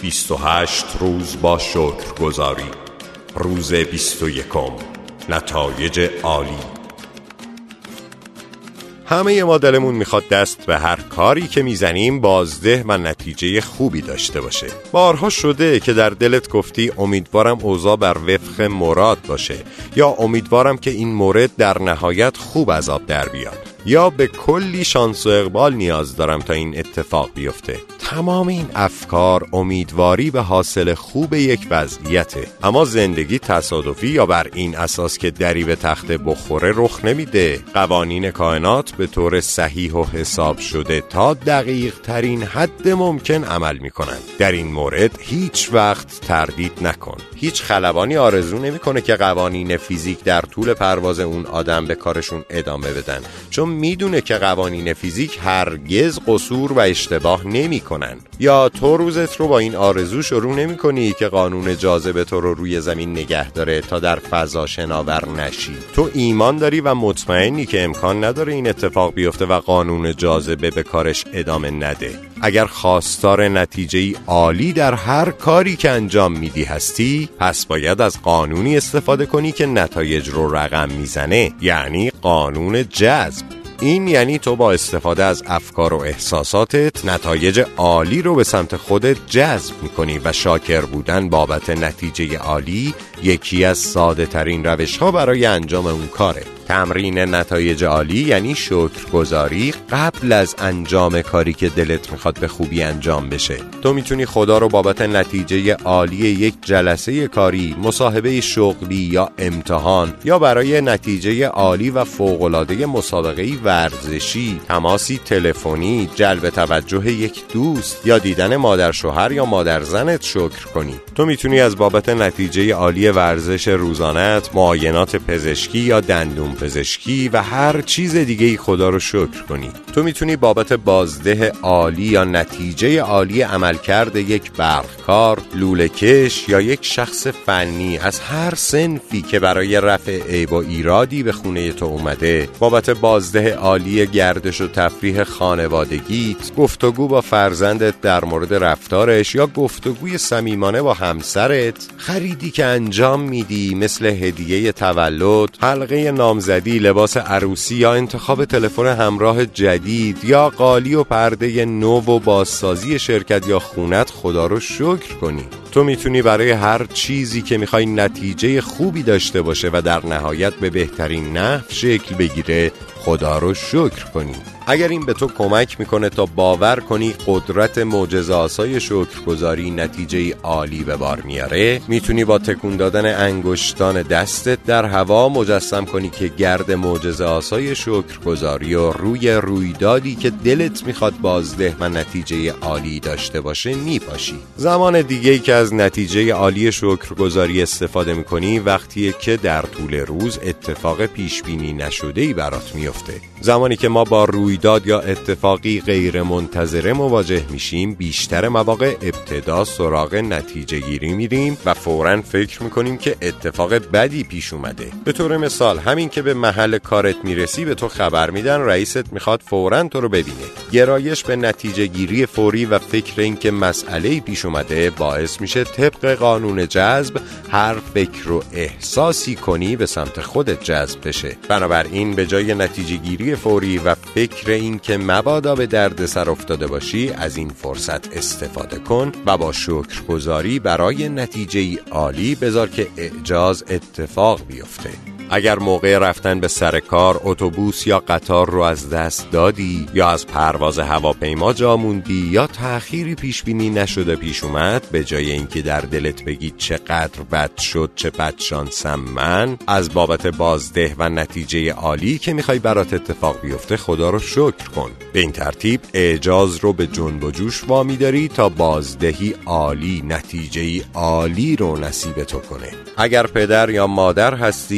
28 روز با شکرگزاری. روز 21. نتایج عالی. همه ما دلمون میخواد دست به هر کاری که میزنیم بازده و نتیجه خوبی داشته باشه. بارها شده که در دلت گفتی امیدوارم اوضاع بر وفق مراد باشه، یا امیدوارم که این مورد در نهایت خوب از آب در بیاد، یا به کلی شانس و اقبال نیاز دارم تا این اتفاق بیفته. تمام این افکار امیدواری به حاصل خوب یک وضعیته، اما زندگی تصادفی یا بر این اساس که دری به تخته بخوره رخ نمیده. قوانین کائنات به طور صحیح و حساب شده تا دقیق ترین حد ممکن عمل میکنن. در این مورد هیچ وقت تردید نکن. هیچ خلبانی آرزو نمیکنه که قوانین فیزیک در طول پرواز اون آدم به کارشون ادامه بدن، چون میدونه که قوانین فیزیک هرگز قصور و اشتباه نمیکنن. یا تو روزت رو با این آرزو شروع نمی کنی که قانون جاذبه تو رو روی زمین نگه داره تا در فضا شناور نشی. تو ایمان داری و مطمئنی که امکان نداره این اتفاق بیفته و قانون جاذبه به کارش ادامه نده. اگر خواستار نتیجه‌ای عالی در هر کاری که انجام میدی هستی، پس باید از قانونی استفاده کنی که نتایج رو رقم میزنه، یعنی قانون جذب. این یعنی تو با استفاده از افکار و احساساتت نتایج عالی رو به سمت خودت جذب میکنی و شاکر بودن بابت نتیجه عالی یکی از ساده ترین روش ها برای انجام اون کاره. تمرین نتایج عالی یعنی شکرگزاری قبل از انجام کاری که دلت میخواد به خوبی انجام بشه. تو میتونی خدا رو بابت نتیجه عالی یک جلسه کاری، مصاحبه شغلی یا امتحان، یا برای نتیجه عالی و فوق‌العاده مسابقه‌ای ورزشی، تماسی تلفنی، جلب توجه یک دوست یا دیدن مادر شوهر یا مادر زنت شکر کنی. تو میتونی از بابت نتیجه عالی ورزش روزانت، معاینات پزشکی یا دندون پزشکی و هر چیز دیگه‌ای خدا رو شکر کنی. تو میتونی بابت بازده عالی یا نتیجه عالی عملکرد یک برقکار، لوله‌کش یا یک شخص فنی از هر صنفی که برای رفع عیب و ایرادی به خونه تو اومده، بابت بازده عالی گردش و تفریح خانوادگیت، گفتگو با فرزندت در مورد رفتارش یا گفتگوی صمیمانه با همسرت، خریدی که انجام میدی مثل هدیه تولد، حلقه نامزدی، لباس عروسی یا انتخاب تلفن همراه جدید یا قالی و پرده نو و بازسازی شرکت یا خونت خدا رو شکر کنی. تو میتونی برای هر چیزی که میخوای نتیجه خوبی داشته باشه و در نهایت به بهترین نحو شکل بگیره خدا رو شکر کنی. اگر این به تو کمک میکنه تا باور کنی قدرت معجزه‌آسای شکرگزاری نتیجه عالی به بار میاره، میتونی با تکون دادن انگشتان دستت در هوا مجسم کنی که گرد معجزه‌آسای شکرگزاری و روی رویدادی که دلت میخواد بازده و نتیجه عالی داشته باشه میپاشی. زمان دیگه‌ای که از نتیجه عالی شکرگزاری استفاده میکنی وقتیه که در طول روز اتفاق پیش بینی نشده‌ای برات میفته. زمانی که ما با رویداد یا اتفاقی غیر منتظره مواجه میشیم، بیشتر مواقع ابتدا سراغ نتیجه گیری میریم و فوراً فکر میکنیم که اتفاق بدی پیش اومده. به طور مثال همین که به محل کارت میرسی به تو خبر میدن رئیست میخواد فوراً تو رو ببینه. گرایش به نتیجه گیری فوری و فکر این که مسئله‌ای پیش اومده باعث میشه طبق قانون جذب هر فکر و احساسی کنی به سمت خودت جذب بشه. بنابراین به جای نتیجه گیری فوری و فکر این که مبادا به درد سر افتاده باشی، از این فرصت استفاده کن و با شکرگزاری برای نتیجه عالی بذار که اعجاز اتفاق بیفته. اگر موقع رفتن به سر کار اتوبوس یا قطار رو از دست دادی، یا از پرواز هواپیما جا موندی، یا تأخیری پیش بینی نشده پیش اومد، به جای اینکه در دلت بگی چقدر بد شد، چه بدشانسم من، از بابت بازده و نتیجه عالی که میخوای برات اتفاق بیفته خدا رو شکر کن. به این ترتیب اعجاز رو به جنب و جوش وامی داری تا بازدهی عالی، نتیجه عالی رو نصیب تو کنه. اگر پدر یا مادر هستی و از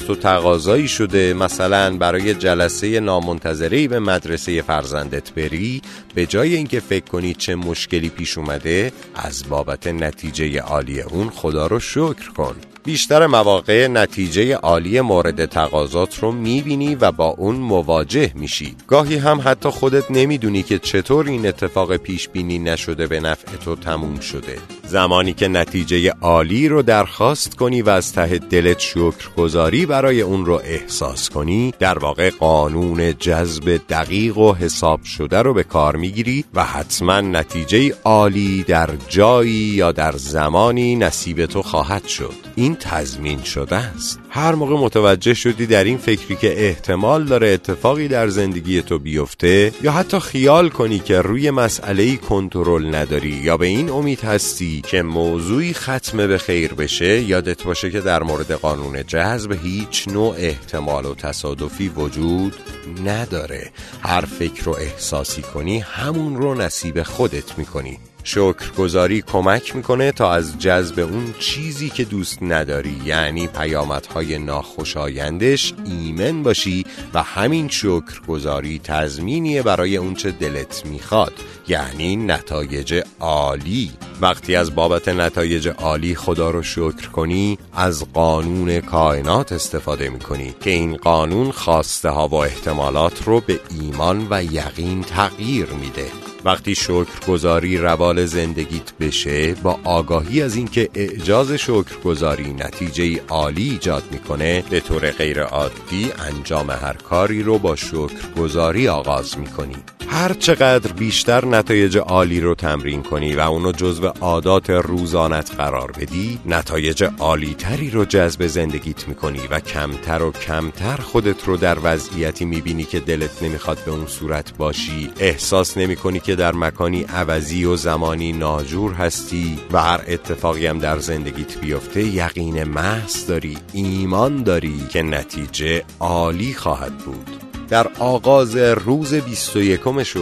تو تقاضایی شده، مثلا برای جلسه نامنتظره‌ای به مدرسه فرزندت بری، به جای اینکه فکر کنی چه مشکلی پیش اومده، از بابت نتیجه عالی اون خدا رو شکر کن. بیشتر مواقع نتیجه عالی مورد تقاضات رو میبینی و با اون مواجه میشی. گاهی هم حتی خودت نمیدونی که چطور این اتفاق پیش بینی نشده به نفع تو تموم شده. زمانی که نتیجه عالی رو درخواست کنی و از ته دلت شکرگزاری برای اون رو احساس کنی، در واقع قانون جذب دقیق و حساب شده رو به کار میگیری و حتما نتیجه عالی در جایی یا در زمانی نصیب تو خواهد شد. این تضمین شده است. هر موقع متوجه شدی در این فکری که احتمال داره اتفاقی در زندگی تو بیفته، یا حتی خیال کنی که روی مسئله‌ای کنترل نداری، یا به این امید هستی که موضوعی ختم به خیر بشه، یادت باشه که در مورد قانون جذب هیچ نوع احتمال و تصادفی وجود نداره. هر فکر رو احساسی کنی، همون رو نصیب خودت میکنی. شکرگزاری کمک میکنه تا از جذب اون چیزی که دوست نداری، یعنی پیامدهای ناخوشایندش، ایمن باشی و همین شکرگزاری تضمینیه برای اون چه دلت میخواد، یعنی نتایج عالی. وقتی از بابت نتایج عالی خدا رو شکر کنی، از قانون کائنات استفاده میکنی که این قانون خواسته ها و احتمالات رو به ایمان و یقین تغییر میده. وقتی شکرگزاری روال زندگیت بشه، با آگاهی از اینکه اعجاز شکرگزاری نتیجه عالی ایجاد میکنه، به طور غیر عادی انجام هر کاری رو با شکرگزاری آغاز میکنی. هر چقدر بیشتر نتایج عالی رو تمرین کنی و اونو جزو عادات روزانت قرار بدی، نتایج عالی تری رو جذب زندگیت میکنی و کمتر و کمتر خودت رو در وضعیتی میبینی که دلت نمیخواد به اون صورت باشی. احساس نمیکنی که در مکانی عوضی و زمانی ناجور هستی و هر اتفاقی هم در زندگیت بیفته یقین محض داری، ایمان داری که نتیجه عالی خواهد بود. در آغاز روز 21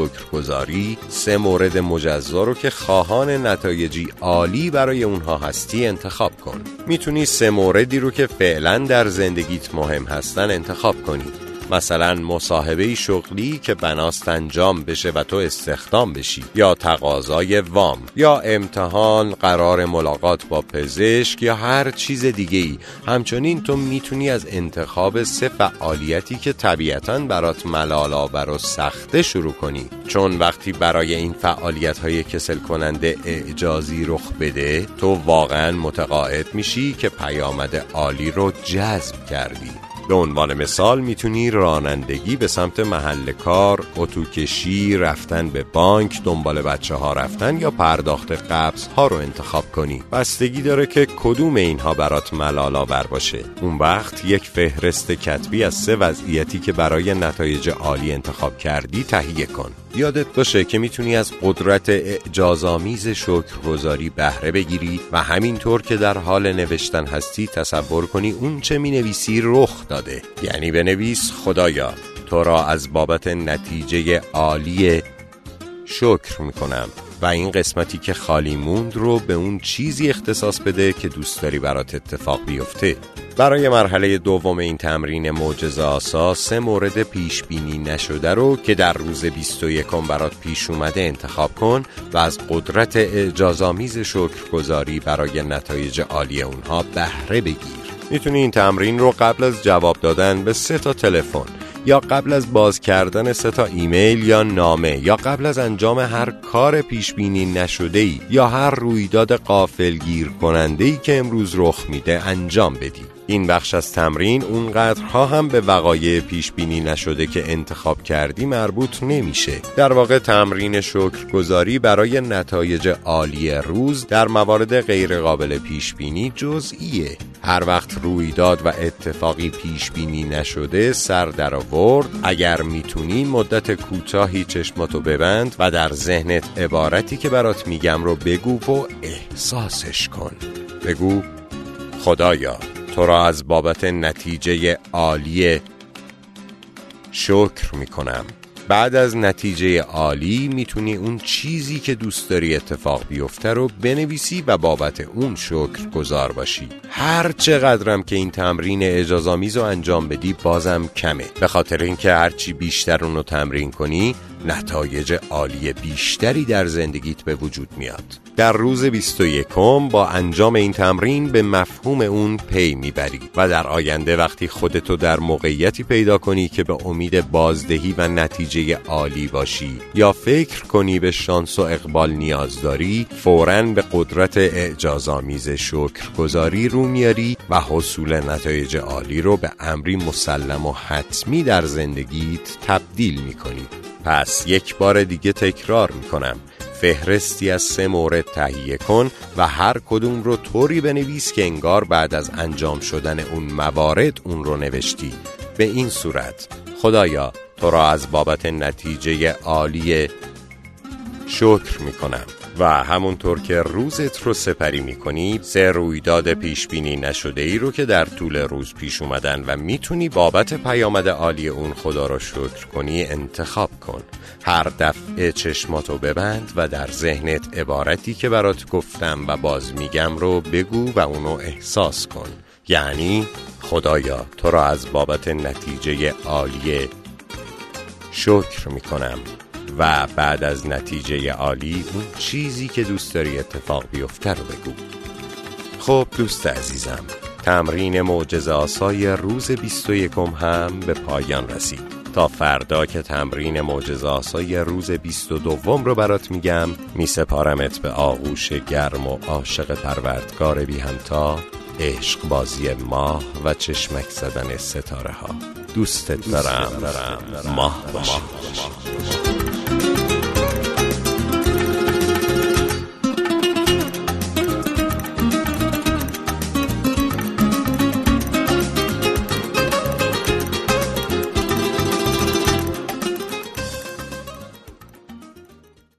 شکرگزاری 3 مورد مجزا رو که خواهان نتایجی عالی برای اونها هستی انتخاب کن. میتونی 3 موردی رو که فعلا در زندگیت مهم هستن انتخاب کنی. مثلا مصاحبه شغلی که بناست انجام بشه و تو استخدام بشی، یا تقاضای وام، یا امتحان، قرار ملاقات با پزشک، یا هر چیز دیگه‌ای. همچنین تو میتونی از انتخاب 3 فعالیتی که طبیعتاً برات ملال‌آور و سخته شروع کنی، چون وقتی برای این فعالیت‌های کسل کننده اعجازی رخ بده، تو واقعاً متقاعد میشی که پیامد عالی رو جذب کردی. به عنوان مثال میتونی رانندگی به سمت محل کار، اتوکشی، رفتن به بانک، دنبال بچه ها رفتن یا پرداخت قبض ها رو انتخاب کنی. بستگی داره که کدوم اینها برات ملال‌آور باشه. اون وقت یک فهرست کتبی از 3 وضعیتی که برای نتایج عالی انتخاب کردی تهیه کن. یادت باشه که میتونی از قدرت اعجازآمیز شکرگزاری بهره بگیری و همینطور که در حال نوشتن هستی تصور کنی اون چه مینویسی رخ داده. یعنی بنویس خدایا تو را از بابت نتیجه عالی شکر میکنم و این قسمتی که خالی موند رو به اون چیزی اختصاص بده که دوست داری برات اتفاق بیفته. برای مرحله دوم این تمرین معجزه‌آسا 3 مورد پیش بینی نشده رو که در روز 21 برات پیش اومده انتخاب کن و از قدرت اعجازآمیز شکرگزاری برای نتایج عالی اونها بهره بگیر. میتونی این تمرین رو قبل از جواب دادن به 3 تا تلفن، یا قبل از باز کردن 3 تا ایمیل یا نامه، یا قبل از انجام هر کار پیش بینی نشده‌ای یا هر رویداد غافلگیر کننده‌ای که امروز رخ میده انجام بدی. این بخش از تمرین اونقدرها هم به وقایع پیش بینی نشده که انتخاب کردی مربوط نمیشه. در واقع تمرین شکرگزاری برای نتایج عالی روز در موارد غیر قابل پیش بینی جزئیه. هر وقت رویداد و اتفاقی پیش بینی نشده سر در آورد، اگر میتونی مدت کوتاهی چشماتو ببند و در ذهنت عبارتی که برات میگم رو بگو و احساسش کن. بگو خدایا تو را از بابت نتیجه عالی شکر میکنم بعد از نتیجه عالی میتونی اون چیزی که دوست داری اتفاق بیفته رو بنویسی و بابت اون شکرگزار باشی. هر چقدرم که این تمرین اعجازآمیز رو انجام بدی بازم کمه، به خاطر اینکه هرچی بیشتر اون رو تمرین کنی نتایج عالی بیشتری در زندگیت به وجود میاد. در روز 21 با انجام این تمرین به مفهوم اون پی میبری و در آینده وقتی خودتو در موقعیتی پیدا کنی که به امید بازدهی و نتیجه عالی باشی یا فکر کنی به شانس و اقبال نیاز داری، فوراً به قدرت اعجازآمیز شکرگزاری رو میاری و حصول نتایج عالی رو به امری مسلم و حتمی در زندگیت تبدیل میکنی. پس یک بار دیگه تکرار میکنم، فهرستی از 3 مورد تهیه کن و هر کدوم رو طوری بنویس که انگار بعد از انجام شدن اون موارد اون رو نوشتی. به این صورت خدایا تو را از بابت نتیجه عالی شکر میکنم و همونطور که روزت رو سپری میکنی 3 رویداد پیش بینی نشده ای رو که در طول روز پیش اومدن و میتونی بابت پیامد عالی اون خدا رو شکر کنی انتخاب کن. هر دفعه چشماتو ببند و در ذهنت عبارتی که برات گفتم و باز میگم رو بگو و اونو احساس کن. یعنی خدایا تو را از بابت نتیجه عالی شکر میکنم و بعد از نتیجه عالی اون چیزی که دوست داری اتفاق بیفته رو بگو. خب دوست عزیزم، تمرین معجزه آسای روز 21 هم به پایان رسید. تا فردا که تمرین معجزه آسای روز 22 رو برات میگم، میسپارمت به آغوش گرم و عاشق پروردگار بی همتا، عشق بازی ماه و چشمک زدن ستاره ها. دوستت دارم. ماه باش.